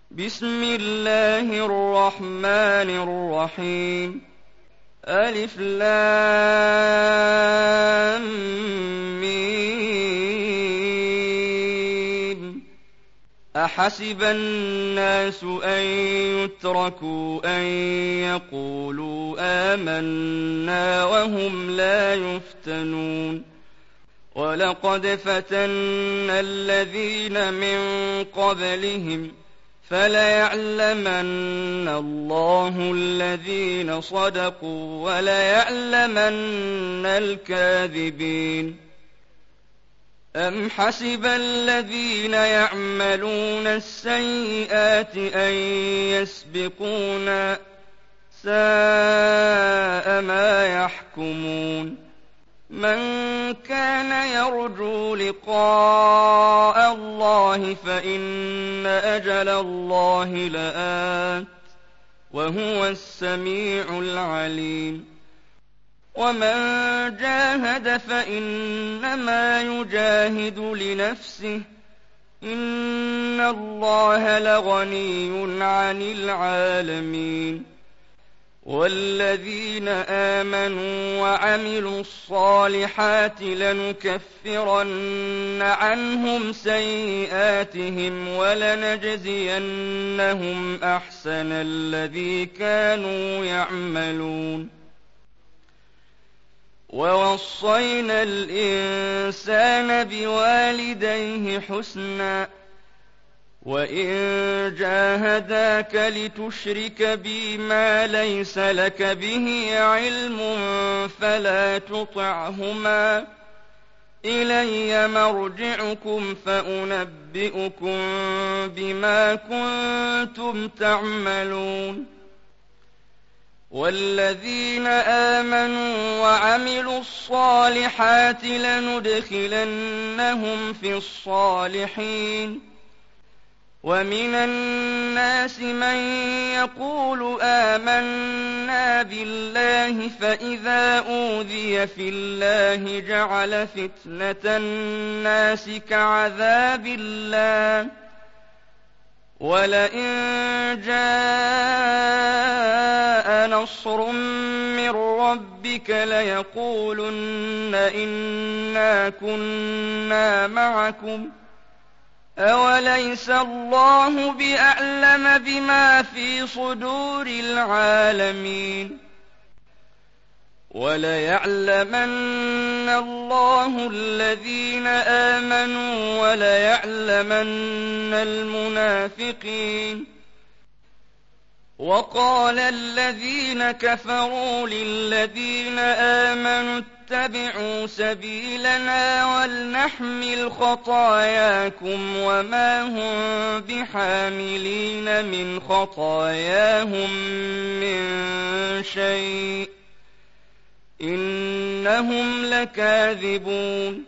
بسم الله الرحمن الرحيم. ألف لام ميم. أحسب الناس أن يتركوا أن يقولوا آمنا وهم لا يفتنون. ولقد فتنا الذين من قبلهم فليعلمن الله الذين صدقوا وليعلمن الكاذبين. أم حسب الذين يعملون السيئات أن يسبقونا ساء ما يحكمون. من كان يرجو لقاء الله فإن أجل الله لآت وهو السميع العليم. ومن جاهد فإنما يجاهد لنفسه إن الله لغني عن العالمين. والذين آمنوا وعملوا الصالحات لنكفرن عنهم سيئاتهم ولنجزينهم أحسن الذي كانوا يعملون. ووصينا الإنسان بوالديه حسنا وإن جاهداك لتشرك بي ما ليس لك به علم فلا تطعهما إلي مرجعكم فأنبئكم بما كنتم تعملون. والذين آمنوا وعملوا الصالحات لندخلنهم في الصالحين. ومن الناس من يقول آمنا بالله فإذا أوذي في الله جعل فتنة الناس كعذاب الله ولئن جاء نصر من ربك ليقولن إنا كنا معكم أوليس الله بأعلم بما في صدور العالمين. وليعلمن الله الذين آمنوا وليعلمن المنافقين. وقال الذين كفروا للذين آمنوا اتبعوا سبيلنا ولنحمل خطاياكم وما هم بحاملين من خطاياهم من شيء إنهم لكاذبون.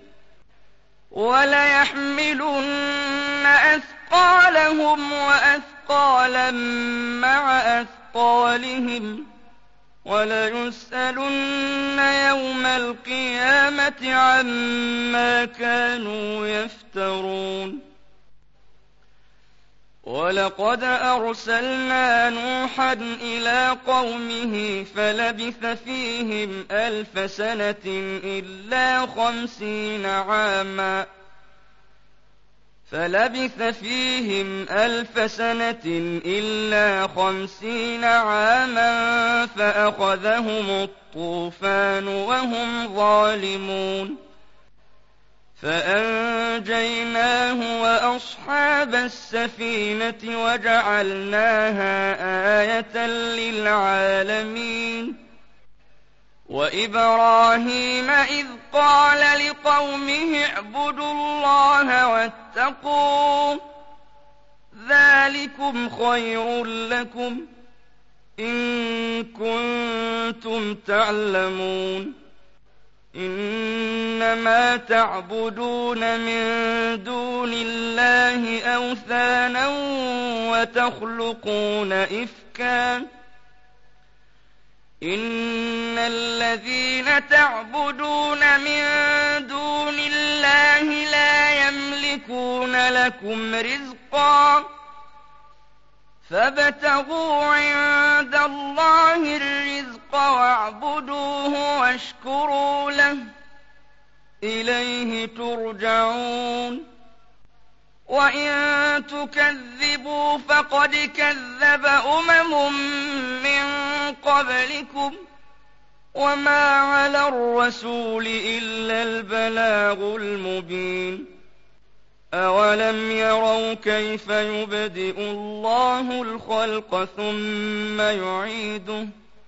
وليحملن أثقالهم وأثقالا مع أثقالهم وليسألن يوم القيامة عما كانوا يفترون. ولقد أرسلنا نوحا إلى قومه فلبث فيهم 1000 سنة إلا 50 عاما فأخذهم الطوفان وهم ظالمون. فأنجيناه وأصحاب السفينة وجعلناها آية للعالمين. وإبراهيم إذ قال لقومه اعبدوا الله واتقوه ذلكم خير لكم إن كنتم تعلمون. إنما تعبدون من دون الله أوثانا وتخلقون إفكا إن الذين تعبدون من دون الله لا يملكون لكم رزقا فابتغوا عند الله الرزق واعبدوه واشكروا له إليه ترجعون وإن تكذبوا فقد كذب من قبلكم وما على الرسول إلا البلاغ المبين أولم يروا كيف يبدئ الله الخلق ثم يعيده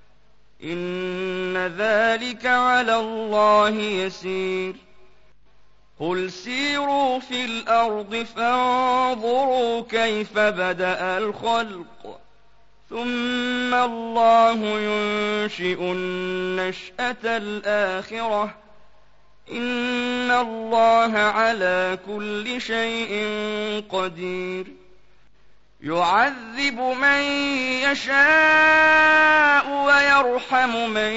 إن ذلك على الله يسير قل سيروا في الأرض فانظروا كيف بدأ الخلق ثم الله ينشئ النشأة الآخرة إن الله على كل شيء قدير يعذب من يشاء ويرحم من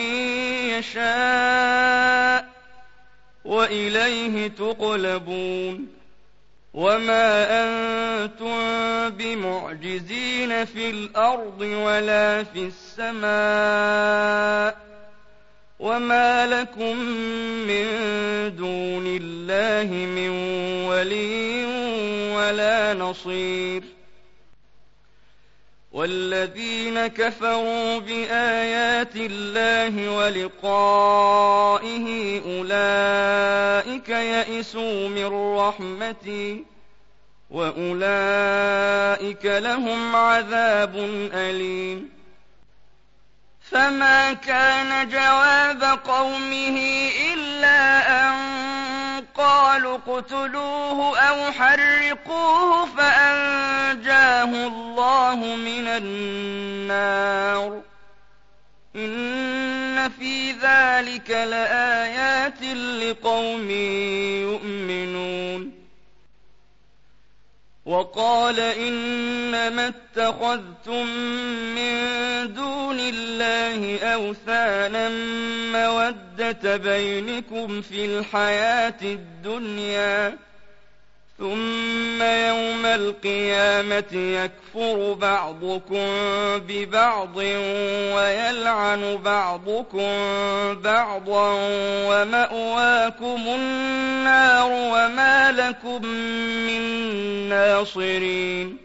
يشاء وإليه تقلبون وما أنتم بمعجزين في الأرض ولا في السماء وما لكم من دون الله من ولي ولا نصير والذين كفروا بآيات الله ولقائه أولئك يئسوا من رحمتي وأولئك لهم عذاب أليم فما كان جواب قومه إلا أن قالوا اقتلوه أو حرقوه فأنجاه الله من النار إن في ذلك لآيات لقوم يؤمنون وقال إنما اتخذتم من دون الله أوثانا مودة بينكم في الحياة الدنيا ثم يوم القيامة يكفر بعضكم ببعض ويلعن بعضكم بعضا ومأواكم النار وما لكم من ناصرين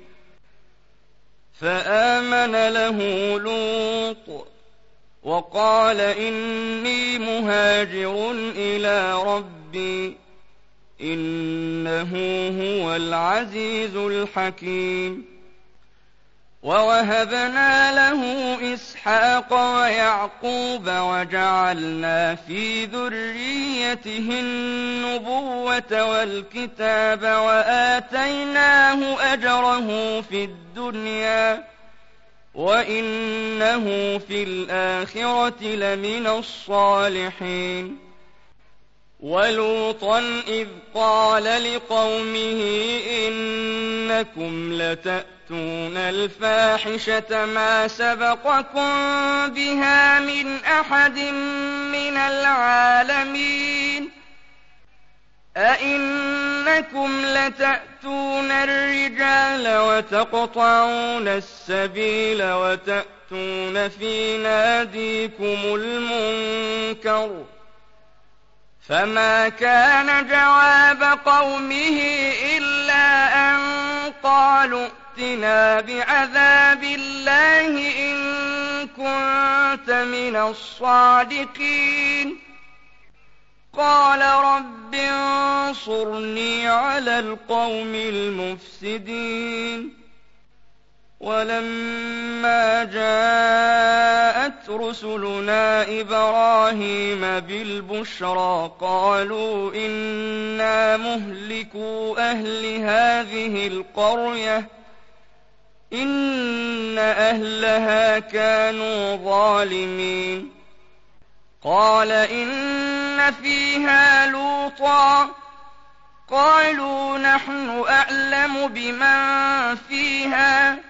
فآمن له لوط وقال إني مهاجر إلى ربي إنه هو العزيز الحكيم ووهبنا له إسحاق ويعقوب وجعلنا في ذريته النبوة والكتاب وآتيناه أجره في الدنيا وإنه في الآخرة لمن الصالحين ولوطا إذ قال لقومه إنكم لتأتون الفاحشة ما سبقكم بها من أحد من العالمين أئنكم لتأتون الرجال وتقطعون السبيل وتأتون في ناديكم المنكر فما كان جواب قومه إلا أن قالوا ائتنا بعذاب الله إن كنت من الصادقين قال رب انصرني على القوم المفسدين ولما جاءت رسلنا إبراهيم بالبشرى قالوا إنا مهلكو أهل هذه القرية إن أهلها كانوا ظالمين قال إن فيها لوطا قالوا نحن أعلم بمن فيها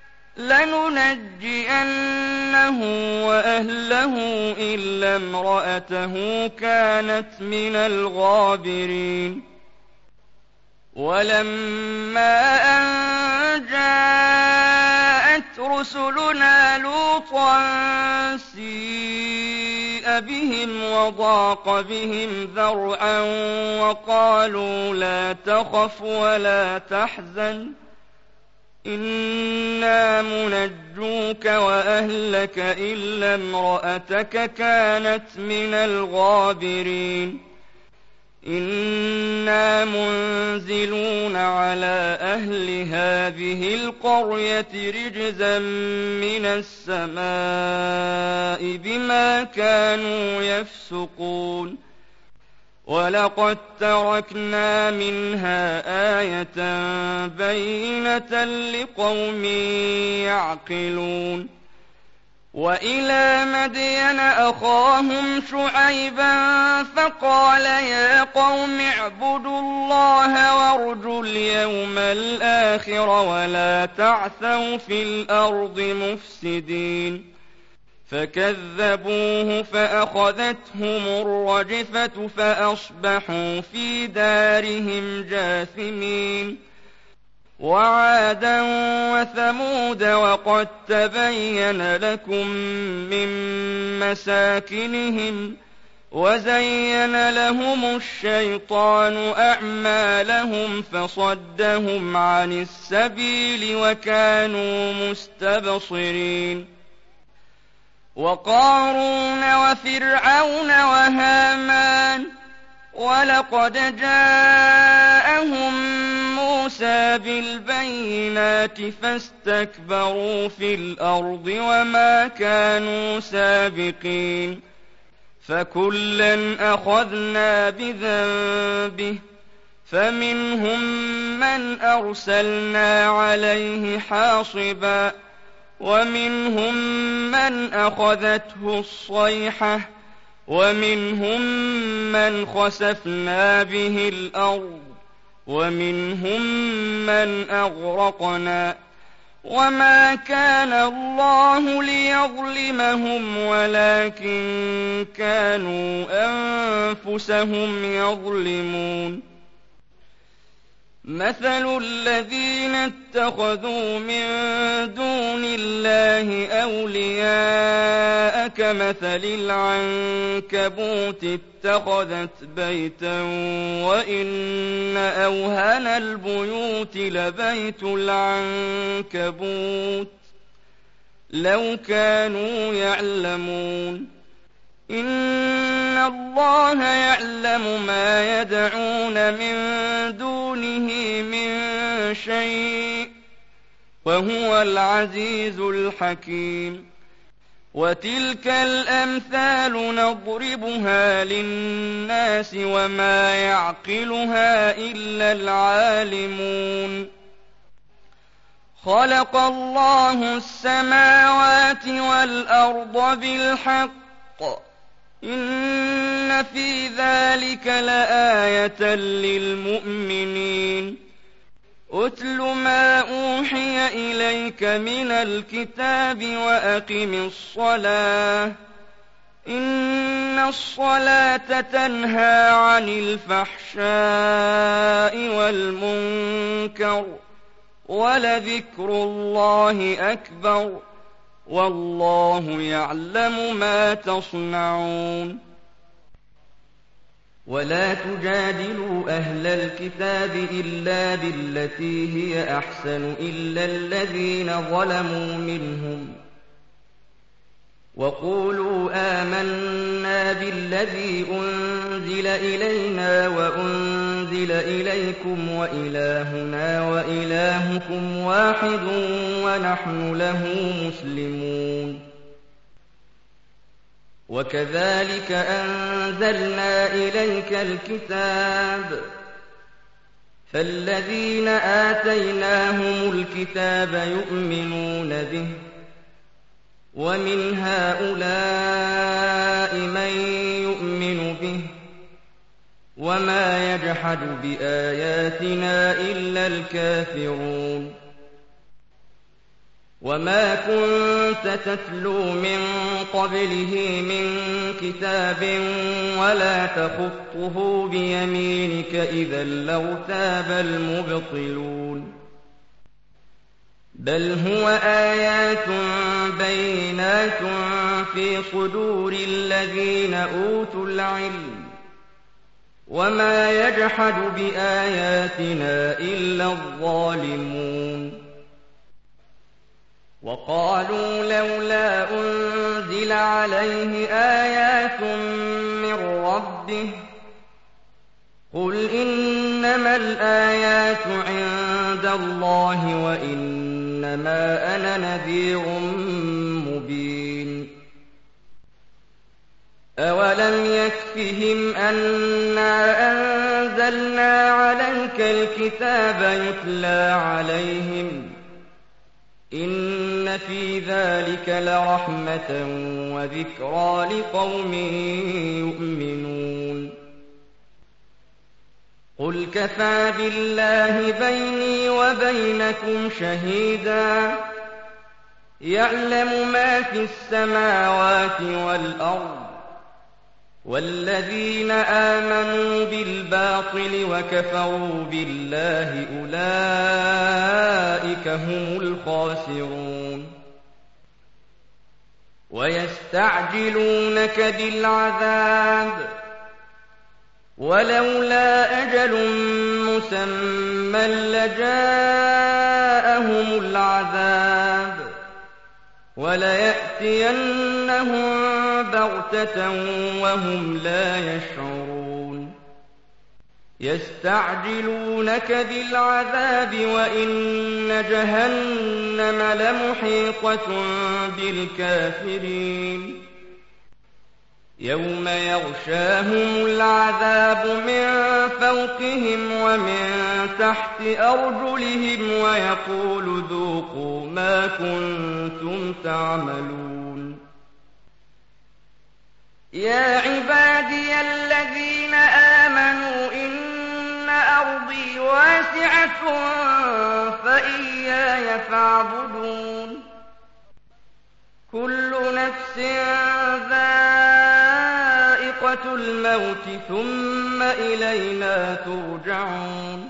لننجئنه وأهله إلا امرأته كانت من الغابرين ولما أن جاءت رسلنا لوطا سيء بهم وضاق بهم ذرعا وقالوا لا تخف ولا تحزن إنا منجوك وأهلك إلا امرأتك كانت من الغابرين إنا منزلون على أهل هذه القرية رجزا من السماء بما كانوا يفسقون ولقد تركنا منها آية بينة لقوم يعقلون وإلى مدين أخاهم شعيبا فقال يا قوم اعبدوا الله وارجوا اليوم الآخر ولا تعثوا في الأرض مفسدين فكذبوه فأخذتهم الرجفة فأصبحوا في دارهم جاثمين وعادا وثمود وقد تبين لكم من مساكنهم وزين لهم الشيطان أعمالهم فصدهم عن السبيل وكانوا مستبصرين وقارون وفرعون وهامان ولقد جاءهم موسى بالبينات فاستكبروا في الأرض وما كانوا سابقين فكلا أخذنا بذنبه فمنهم من أرسلنا عليه حاصبا ومنهم من أخذته الصيحة ومنهم من خسفنا به الأرض ومنهم من أغرقنا وما كان الله ليظلمهم ولكن كانوا أنفسهم يظلمون مثل الذين اتخذوا من دون الله أولياء كمثل العنكبوت اتخذت بيتا وإن أوهن البيوت لبيت العنكبوت لو كانوا يعلمون إن الله يعلم ما يدعون من دونه من شيء وهو العزيز الحكيم وتلك الأمثال نضربها للناس وما يعقلها إلا العالمون خلق الله السماوات والأرض بالحق إن في ذلك لآية للمؤمنين أتل ما أوحي إليك من الكتاب وأقم الصلاة إن الصلاة تنهى عن الفحشاء والمنكر ولذكر الله أكبر والله يعلم ما تصنعون ولا تجادلوا أهل الكتاب إلا بالتي هي أحسن إلا الذين ظلموا منهم وقولوا آمنا بالذي أنزل إلينا وأنزل إليكم وإلهنا وإلهكم واحد ونحن له مسلمون وكذلك أنزلنا إليك الكتاب فالذين آتيناهم الكتاب يؤمنون به ومن هؤلاء من يؤمن به وما يجحد بآياتنا إلا الكافرون وما كنت تتلو من قبله من كتاب ولا تخطه بيمينك إذا لارتاب المبطلون بل هو آيات بينات في صدور الذين أوتوا العلم وما يجحد بآياتنا إلا الظالمون وقالوا لولا أنزل عليه آيات من ربه قل إنما الآيات عند الله وإنما أنا نذير مبين أولم يكفهم أنا أنزلنا عليك الكتاب يتلى عليهم إن في ذلك لرحمة وذكرى لقوم يؤمنون قل كفى بالله بيني وبينكم شهيدا يعلم ما في السماوات والأرض والذين آمنوا بالباطل وكفروا بالله أولئك هم الخاسرون ويستعجلونك بالعذاب ولولا أجل مسمى لجاءهم العذاب وليأتينهم بغتة وهم لا يشعرون يستعجلونك بالعذاب وإن جهنم لمحيطة بالكافرين يوم يغشاهم العذاب من فوقهم ومن تحت أرجلهم ويقول ذوقوا ما كنتم تعملون يا عبادي الذين آمنوا إن أرضي واسعة فإياي فاعبدون كل نفس ذائقة الموت ثم إلينا ترجعون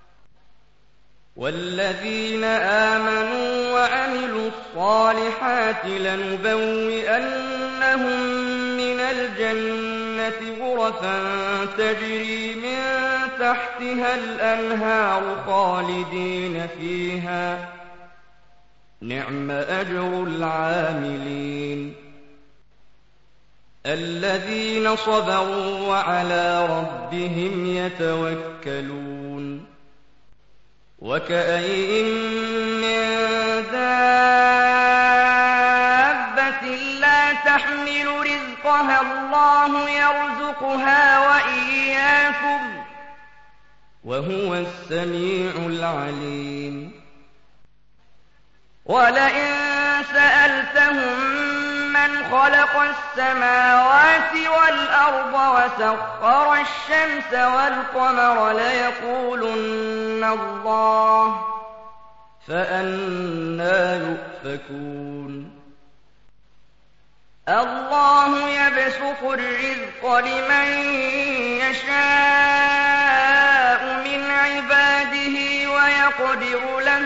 والذين آمنوا وعملوا الصالحات لنبوئنهم من الجنة غرفا تجري من تحتها الأنهار خالدين فيها نعم أجر العاملين الذين صبروا وعلى ربهم يتوكلون وكأين من دابة لا تحمل رزقها الله يرزقها وإياكم وهو السميع العليم ولئن سألتهم من خلق السماوات والأرض وسخر الشمس والقمر ليقولن الله فأنى يؤفكون الله يبسط الرزق لمن يشاء من عباده ويقدر له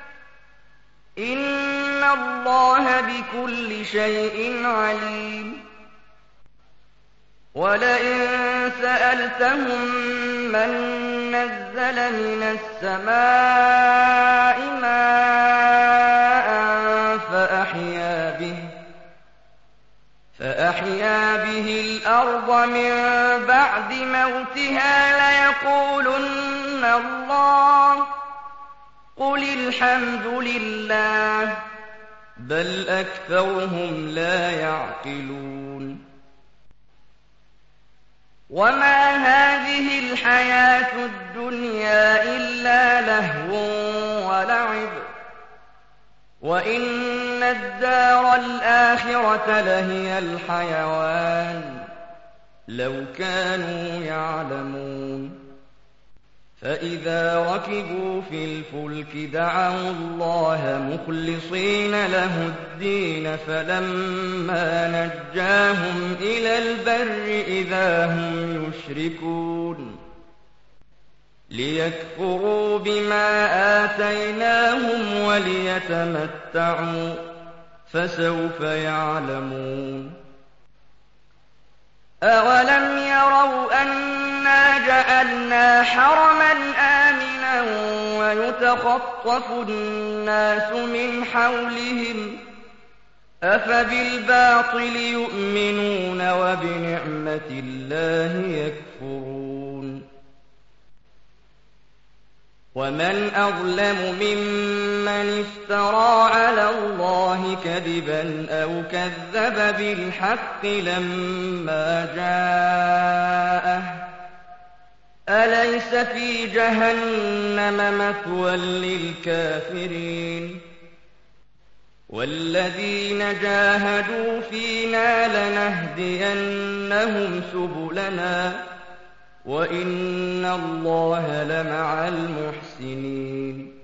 إن الله بكل شيء عليم ولئن سألتهم من نزل من السماء ماء فأحيا به الأرض من بعد موتها ليقولن الله قل الحمد لله بل أكثرهم لا يعقلون وما هذه الحياة الدنيا إلا لهو ولعب وإن الدار الآخرة لهي الحيوان لو كانوا يعلمون فإذا ركبوا في الفلك دعوا الله مخلصين له الدين فلما نجاهم إلى البر إذا هم يشركون ليكفروا بما آتيناهم وليتمتعوا فسوف يعلمون أولم يروا أنا جعلنا حرما آمنا ويتخطف الناس من حولهم أفبالباطل يؤمنون وبنعمة الله يكفرون ومن أظلم ممن افترى على الله كذبا أو كذب بالحق لما جاءه أليس في جهنم مثوى للكافرين والذين جاهدوا فينا لنهدينهم سبلنا وإن الله لمع المحسنين